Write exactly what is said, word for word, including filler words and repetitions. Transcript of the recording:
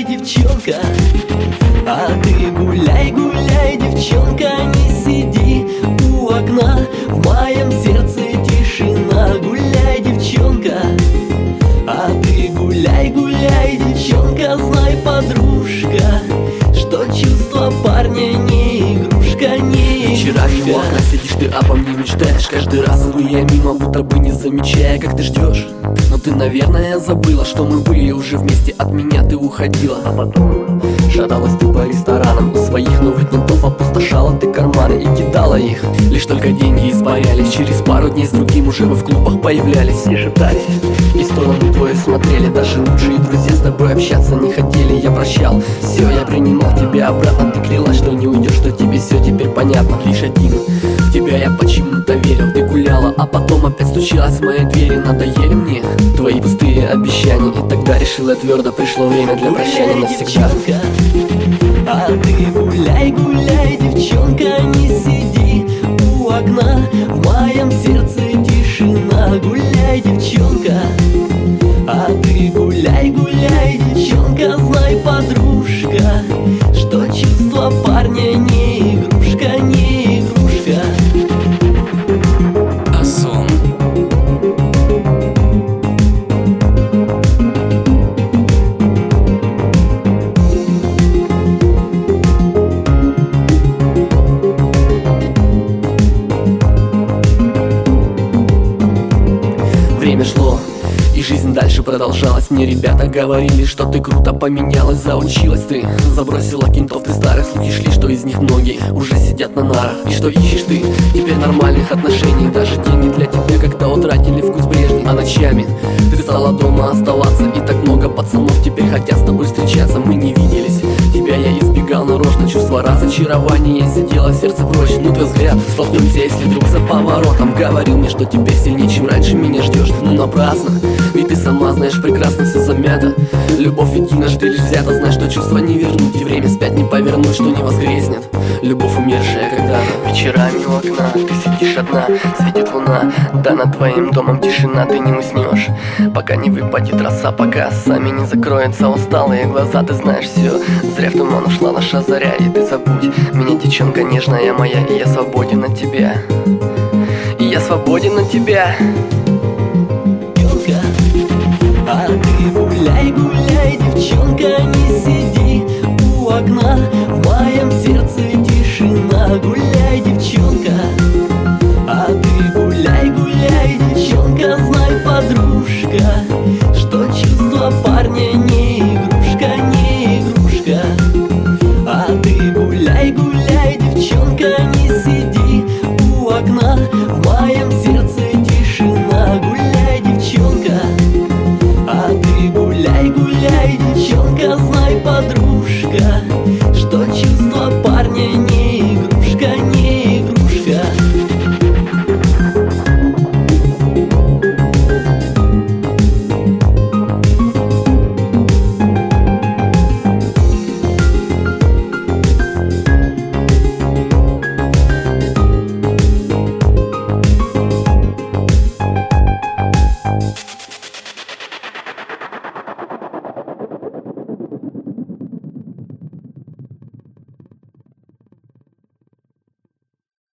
гуляй, девчонка. А ты гуляй, гуляй, девчонка, не сиди у окна. В моем сердце тишина. Гуляй, девчонка. А ты гуляй, гуляй, девчонка. Знай, подружка, что чувство парня не игрушка, не Вечерами у окна сидишь ты, обо мне мечтаешь. Каждый раз иду я мимо, будто бы не замечая, как ты ждешь. Но ты, наверное, забыла, что мы были уже вместе. От меня ты уходила, а потом шаталась ты по ресторанам. У своих новых ментов опустошала ты карманы и кидала их. Лишь только деньги испарялись. Через пару дней с другим уже вы в клубах появлялись. Все шептались и сторону твою смотрели. Даже лучшие друзья с тобой общаться не хотели. Я прощал, все, я принимал тебя обратно. Ты клялась, что не уйдешь, что тебе все теперь понятно. Лишь один в тебя я почему-то верил. Ты гуляла, а потом опять стучалась в моей двери. Надоели мне твои пустые обещания. И тогда решила твердо, пришло время для прощания навсегда. А ты гуляй, гуляй, девчонка, не сиди у окна. В моем сердце тишина. Гуляй, девчонка. А ты гуляй, гуляй, девчонка. Знай, подружка, что чувство парня не игрушка, не игрушка. А сон? Время шло, и жизнь дальше продолжалась. Мне ребята говорили, что ты круто поменялась. Заучилась ты, забросила кентов ты старых. Слухи шли, что из них многие уже сидят на нарах. И что ищешь ты теперь нормальных отношений. Даже деньги для тебя как-то утратили вкус прежний. А ночами ты стала дома оставаться. И так много пацанов теперь хотят с тобой встречаться. Мы не виделись, тебя я избегал нарочно. Чувство разочарования сидело в сердце прочь. Ну твой взгляд, столкнемся, если вдруг за поворотом. Говорил мне, что теперь сильнее, чем раньше меня ждешь. Но напрасно, ведь ты сама знаешь прекрасно, все замято. Любовь единожды лишь взята. Знай, что чувства не вернуть, и время спять не повернуть, что не воскреснет любовь, умершая когда-то. Вечерами у окна ты сидишь одна, светит луна, да над твоим домом тишина. Ты не уснешь, пока не выпадет роса, пока сами не закроются усталые глаза. Ты знаешь все, зря в туман ушла наша заря. И ты забудь меня, девчонка нежная моя. И я свободен от тебя, и я свободен от тебя. А ты гуляй, гуляй, девчонка, не сиди у окна. В моем сердце тишина. Гуляй, девчонка.